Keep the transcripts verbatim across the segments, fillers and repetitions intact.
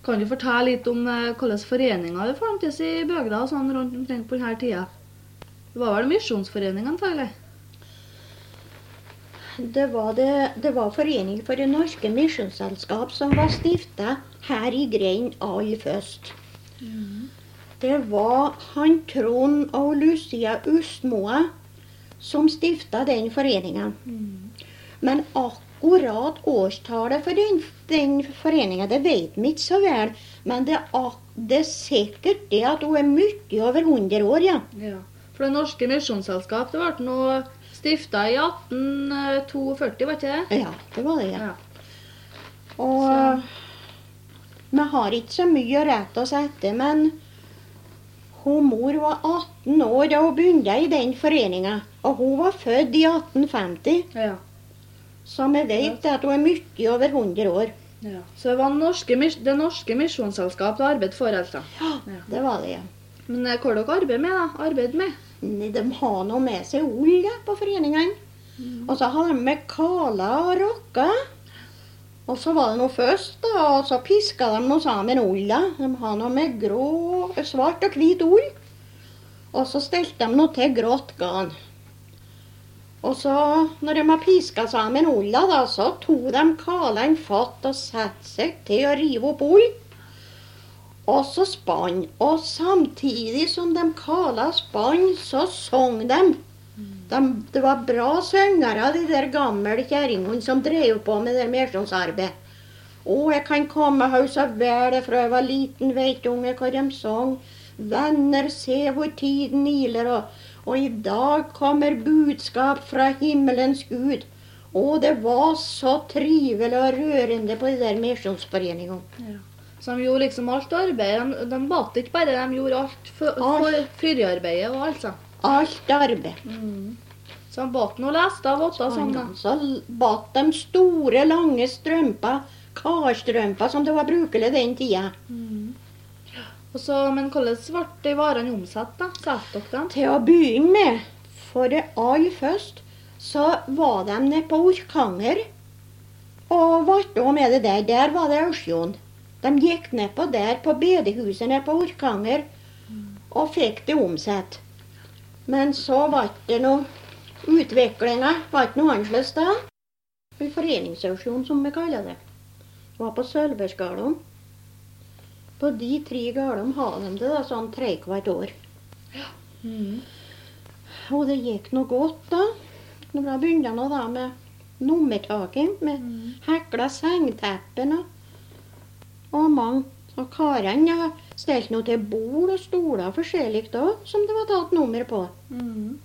Kan du fortelle litt om eh, hvordan foreninger det fantes i Bøgda og sånn rundt omkring på denne tida? Det var vel misjonsforeningen, antagelig? Det var, det, det var Forening for det norske misjonsselskap som var stiftet her i Grein aller først. Mm. Det var han Trond og Lucia Ustmoa som stiftet den foreningen. Mm. Men akkurat årstallet for den, den foreningen, det vet vi ikke så vel. Men det er, det er sikkert det at hun er mye over hundre år, ja. Ja. For det norske misjonsselskap, det ble nå stiftet i atten førti, var ikke det? Ja, det var det, ja. Ja. Og vi har ikke så mye å rette oss etter, men hun mor var atten år da hun begynte i den foreningen. Og hun var født i atten femti, Ja. så vi vet at hun er mye over hundre år. Ja. Så det var norske, mis- det norske misjonsselskap det arbeidet for, altså. Ja, Ja. det var det, ja. Men eh, hva har dere arbeidet med, da? Arbeid med? Nei, de har noe med seg olje på foreningen. Og så har de med kala og rocka. Og så var det noe først, da, og så piska de noe sammen olja. De har noe med grå, svart og hvit ull. Og så stelte de noe til grått garn. Og så, når de har piska sammen olja, da, så tog de kalene fatt og satte seg til å rive opp ull. Og så spann. Og samtidig som de kala spann, så sang de. de. Det var bra søngere, de der gamle kjerringene som drev på med det misjonsarbeid. Å, jeg kan komme her så vel fra jeg var liten veitunge hva de sang. Venner, se hvor tiden iler, og, og i dag kommer budskap fra himmelens Gud. Og det var så trivelig og rørende på de der misjonsforeningene. Ja. Så de gjorde liksom alt arbeid. De, de batt ikke bare, de gjorde alt for, for fyrarbeidet og alt sånn. Alt arbeid. Mm. Så de batt og leste av åtta sånn da. Så batt de store, lange strømper, karstrømper, som det var brukelig den tida. Mm. Og så, men hvordan ble de varene omsatt da? Satt dere dem? Til å begynne med, for det aller først, så var de nede på Orkanger, og ble med det der. Der var det auksjon. De gikk ned på der, på bedehuset nede på Orkanger, og fikk det omsett. Men så var det noe utviklinger, var ikke noe annerledes da. En foreningsauksjon, som vi kaller det. Det var på Sølversgalom. På de tre galom har de det da, sånn tre kvart år. Mm. Og det gikk noe godt da. Når da begynte jeg nå da med nummertaking, med Mm. hekla sengteppen og, og mange. Og karene har stelt noe til bord og stoler og forskjellig da, som det var tatt nummer på. Mm.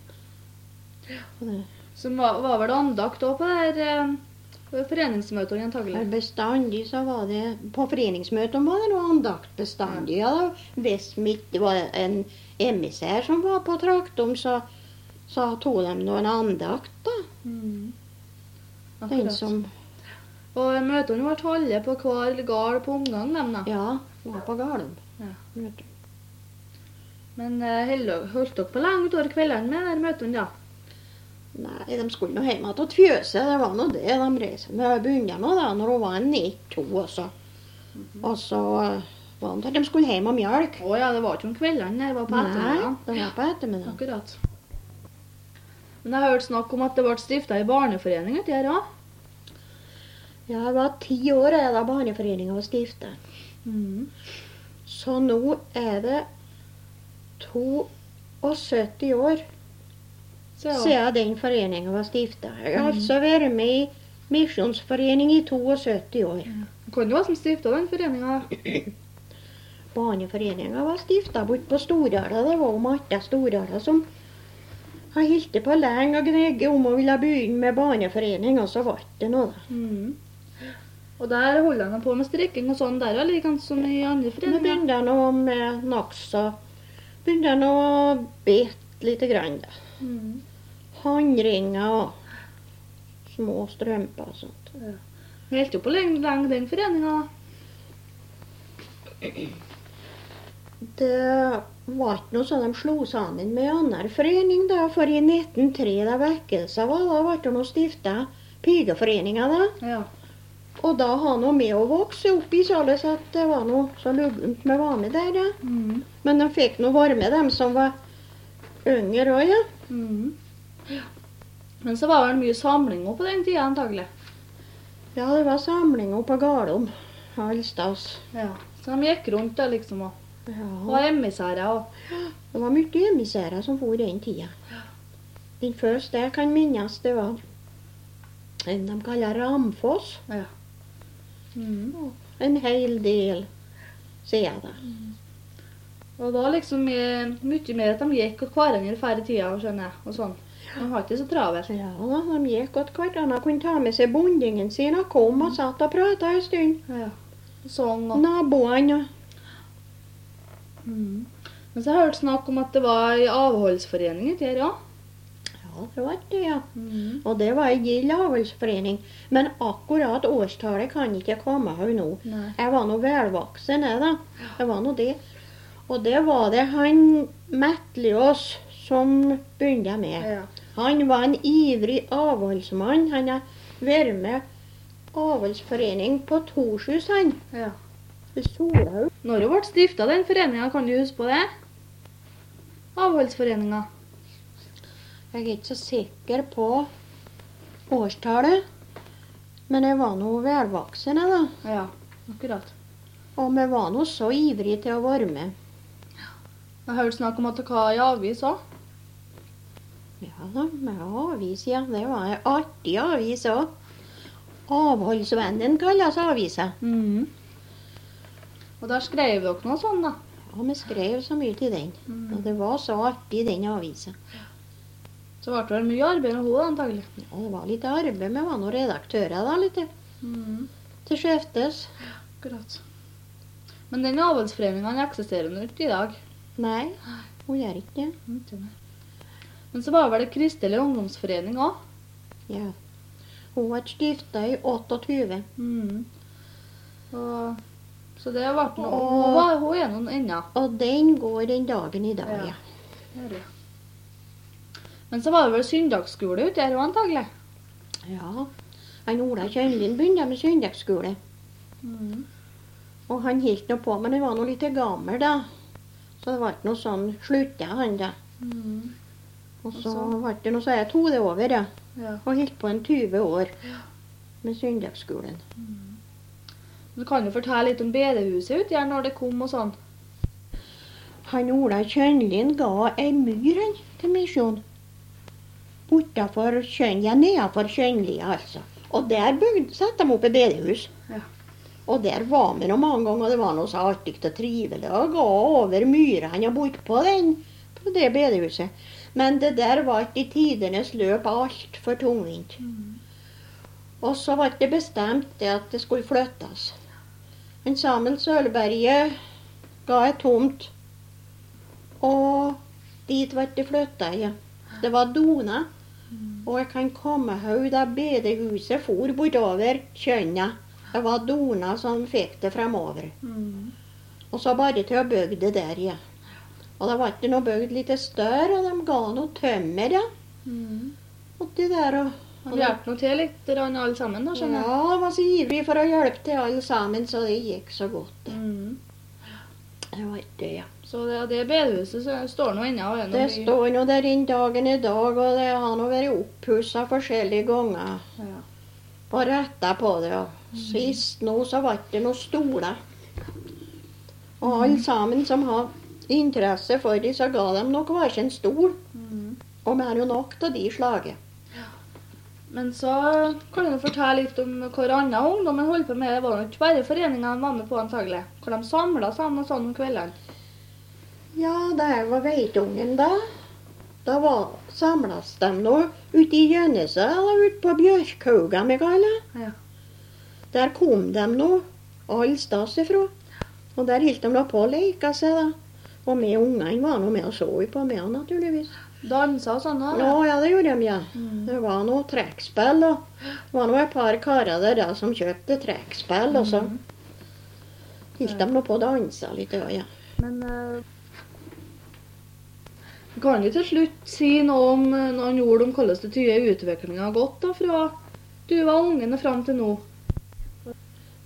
Og det Så var, var vel andakt også på det her eh, foreningsmøtene var antagelig? bestandig så var det, på foreningsmøtene var det noe andakt bestandig. Ja, da. Hvis mitt det var en emissær som var på traktum, så, så tog de noen andakt da. Mm. Den Akkurat. som, Og møtene ble holdt på hver gard på omgang, dem da. ja, var på Galum. Ja. Vet du. Men eh, held- holdt dere på lenge utover kveldene med de møtene da? Nei, de skulle nå hjem til fjøset, det var nå det de reiste med. Jeg begynte nå da, når hun var en ett-to også. Og så eh, var det at de skulle hjem og mjølk. Å ja, det var ikke om kveldene, det var på Nei, ettermiddagen. det var på ettermiddagen. Akkurat. Men jeg har hørt snakk om at det ble stiftet i barneforening etter her også. Ja, jeg var ti år jeg, da barneforeningen var stiftet. Mm. Så nå er det syttito år Så ja. siden den foreningen var stiftet. Jeg har altså vært med i misjonsforening i syttito år. Kan det være som stiftet den foreningen? Barneforeningen var stiftet bort på Stordala. Det var Martha Stordala som har holdt på lenge og gnegget om å ville begynne med barneforening, og så ble det noe da. Mm. Og der holder han på med strikking og sånn der, eller like som i andre Nå foreninger? begynte jeg nå med nokså, begynte jeg nå å bete lite grann da. Mm. Håndringer og små strømper og sånt. Vi holdt jo på lenge, lenge den foreningen. Det var ikke noe sånn de slo sammen med en annen forening da, for i nitten null tre da vekkelsen var, da ble det noe stiftet pigeforeninger da. Ja. Og da har noe med å vokse opp i således at det var noe så luggent med vanlig der, ja. Mm. Men de fikk noe varme, dem som var yngre også, ja. Mm. Men så var det mye samlinger på den tiden, antagelig. Ja, det var samlinger på Galom, allstads. Ja. Så de gikk rundt da, liksom, og, Ja, og emissærer, og... det var mye emissærer som for den tiden. Den første jeg kan minnes, det var en de kaller Ramfoss. Ja. Mm. En hel del, sier jeg da. Og det var liksom mye, mye mer at de gikk og hverandre færre tida, skjønner jeg, og sånn. De har ikke så travelt. Ja da, de gikk åt hverandre, kunne ta med seg bondingen sin og kom og satt og pratet en stund. Ja. Sånn, og... Naboene. Mm. Men så har jeg hørt snakk om at det var en avholdsforening ute her, ja. Ja, det var det, ja. Mm. Og det var en gild avholdsforening. Men akkurat årstallet kan ikke komme her nå. Nei. Jeg var noe velvoksen, jeg da. Jeg var noe det. Og det var det han Metliås som begynte med. Ja. Han var en ivrig avholdsmann. Han har vært med avholdsforening på Torshus, han. Ja. I Solhaug. Når det ble stiftet den foreningen, kan du huske på det? Avholdsforeningen. Jeg er ikke så sikker på årstallet, men jeg var noe velvoksen, jeg da. Ja, akkurat. Og vi var noe så ivrige til å være med. Jeg har hørt snakk om at dere har en avis også. Ja da, med avis, ja. Det var en artig avis også. Avholdsvennen kalles avisa. Mm. Og der skrev dere noe sånn, da. Ja, vi skrev så mye til den. Mm. Og det var så artig, den avisa. Så ble det vel mye arbeid med henne, antagelig. Ja, det var litt arbeid. Vi var noen redaktører da, litt Mm. til skjeftes. Akkurat. Men den avholdsforeningen eksisterer nå ikke i dag. Nei, hun gjør ikke det. Ikke det. Men så var det vel en kristelig ungdomsforening også. Ja. Hun ble stiftet i tjueåtte. Mm. Og, så det ble noe. Og- Hun, var, hun er noen ennå. Og den går den dagen i dag, Ja. ja. Det er det. Men så var det vel søndagsskole ute her også, antagelig. Ja. Han Ola Kjønlin begynte med søndagsskole. Mm. Og han holdt nå på, men han var nå litt gammel da. Så det var ikke noe sånn slutta han da. Mm. Og så Og ble det noe så jeg tog det over, ja. Ja. Og holdt på en tyve år med søndagsskolen. Du kan jo fortelle litt om bedehuset ute her når det kom og sånn. Han Ola Kjønlin ga en myr han, til misjon. Bortafor Kjønja, nedafor Kjønlia altså. Og der bygde, satte de opp et bedehus. Ja. Og der var vi nå mange ganger, og det var noe så artig og trivelig å gå over myrene og bort på den, på det bedehuset. Men det der var ikke i tidenes løp alt for tungvint. Og så ble det bestemt det at det skulle flyttes. En Samuel Sølberget ga et tomt, og dit ble det flyttet, ja. Det var Dona, og jeg kan komme ihåg da bedehuset for bortover Kjønna. Det var Dona som fikk det fremover. Mm. Og så bare til å bygge det der, ja. Og det var ikke noe bygd litt større, og de ga noe tømmer, ja. Mm. Og det der, og... Han hjelper noe til litt, grann alle sammen, da, skjønner jeg. Ja, jeg var så ivrig for å hjelpe til alle sammen, så det gikk så godt. Det, Mm. det var ikke det, ja. Så det, det bedehuset så står nå ennå. og er nå Det mye- står nå der inn dagen i dag, og det har nå vært oppusset forskjellige ganger. Ja. Og rettet på det, og sist nå så var det noen stoler. Og alle sammen som har interesse for det, så ga dem nok hver sin stol. Mm. Og vi har jo nok av de slaget. Men så kan du fortelle litt om hvor annen ungdommen holdt på med. Det var jo ikke bare foreningene var med på, antagelig. Hvor de samlet sammen sånn om kveldene. Ja, da jeg var veitungen da, da var, samles de nå ute i Gjønneset, eller ute på Bjørkhauga, vi kaller. Ja. Der kom de nå, alle stas ifra. Og der holdt de nå på å leke seg da. Og vi ungene var nå med og så på med, naturligvis. Dansa og sånn, da. Ja, ja, det gjorde de, ja. Mm. Det var noe trekkspill, og det var noe et par karer der da som kjøpte trekkspill, og så holdt de nå på å danse litt, ja, ja. Men uh, kan du til slutt si noe om eh, noen ord om hvordan det tyde utviklingen har gått da, fra du var ungen og fram til nå?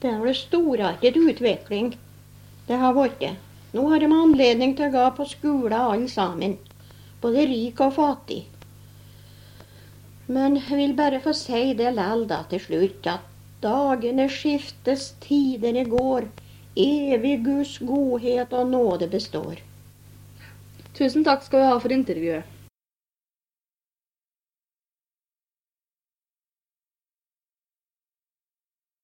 Det har vært storartet utvikling. Det har vært det. Nå har de anledning til å gå på skole alle sammen. Både rik og fattig. Men jeg vil bare få si det lell da til slutt, at dagene skiftes, tidene går. Evig Guds godhet og nåde består. Tusen takk skal du ha for intervjuet.